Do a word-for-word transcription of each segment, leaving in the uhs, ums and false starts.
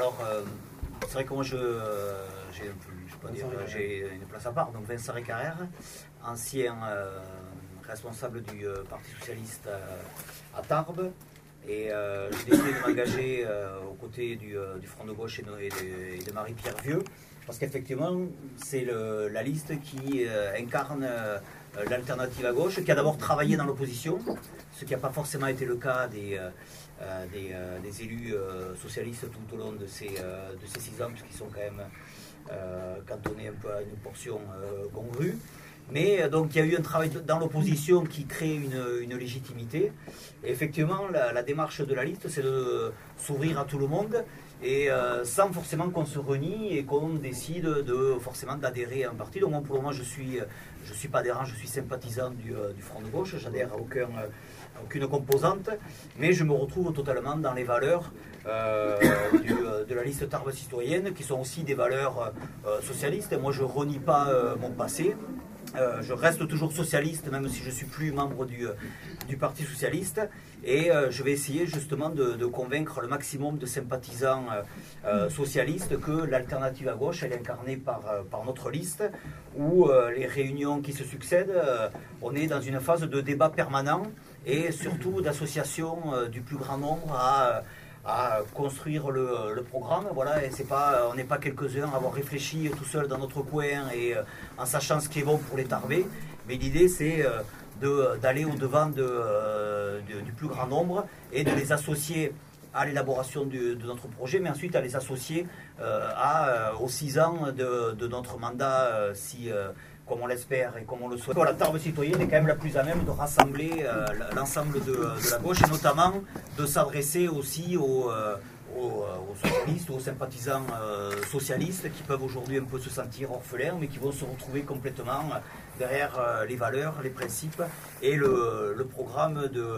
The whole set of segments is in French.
alors, euh, c'est vrai que moi, je, euh, j'ai, je peux dire, j'ai une place à part. Donc, Vincent Récarrère, ancien euh, responsable du euh, Parti Socialiste à, à Tarbes. Et euh, j'ai décidé de m'engager euh, aux côtés du, euh, du Front de Gauche et de, et de, et de Marie-Pierre Vieux. Parce qu'effectivement, c'est le, la liste qui euh, incarne euh, l'alternative à gauche, qui a d'abord travaillé dans l'opposition, ce qui n'a pas forcément été le cas des, euh, des, euh, des élus euh, socialistes tout au long de ces, euh, de ces six ans, puisqu'ils sont quand même euh, cantonnés un peu à une portion euh, congrue. Mais donc il y a eu un travail dans l'opposition qui crée une, une légitimité. Et effectivement, la, la démarche de la liste, c'est de s'ouvrir à tout le monde, et euh, sans forcément qu'on se renie et qu'on décide de, forcément d'adhérer à un parti. Donc moi, pour le moment, je suis, je suis pas adhérent, je suis sympathisant du, du Front de Gauche, j'adhère à, aucun, à aucune composante, mais je me retrouve totalement dans les valeurs euh, du, de la liste Tarbes citoyenne, qui sont aussi des valeurs euh, socialistes. Et moi, je renie pas euh, mon passé. Euh, je reste toujours socialiste, même si je ne suis plus membre du, du Parti Socialiste, et euh, je vais essayer justement de, de convaincre le maximum de sympathisants euh, socialistes que l'alternative à gauche, elle est incarnée par, par notre liste, où euh, les réunions qui se succèdent, euh, on est dans une phase de débat permanent, et surtout d'association euh, du plus grand nombre à... à construire le, le programme, voilà, et c'est pas, on n'est pas quelques-uns à avoir réfléchi tout seul dans notre coin et euh, en sachant ce qui est bon pour les Tarbais, mais l'idée c'est euh, de, d'aller au-devant de, euh, de, du plus grand nombre et de les associer à l'élaboration de, de notre projet, mais ensuite à les associer euh, à, euh, aux six ans de, de notre mandat, euh, si, euh, comme on l'espère et comme on le souhaite. La Tarbes citoyenne est quand même la plus à même de rassembler euh, l'ensemble de, de la gauche, et notamment de s'adresser aussi aux, euh, aux, aux socialistes, aux sympathisants euh, socialistes qui peuvent aujourd'hui un peu se sentir orphelins, mais qui vont se retrouver complètement derrière euh, les valeurs, les principes et le, le programme de,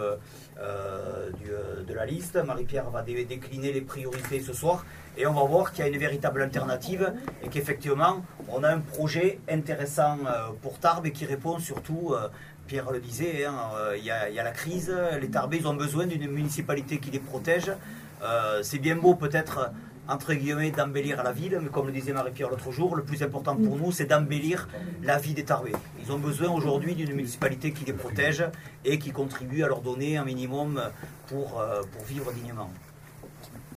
euh, du, de la liste. Marie-Pierre va dé décliner les priorités ce soir, et on va voir qu'il y a une véritable alternative et qu'effectivement on a un projet intéressant pour Tarbes et qui répond surtout, Pierre le disait, hein, il y a, il y a la crise, les Tarbais ils ont besoin d'une municipalité qui les protège. Euh, c'est bien beau peut-être entre guillemets d'embellir la ville, mais comme le disait Marie-Pierre l'autre jour, le plus important pour nous c'est d'embellir la vie des Tarbais. Ils ont besoin aujourd'hui d'une municipalité qui les protège et qui contribue à leur donner un minimum pour, pour vivre dignement.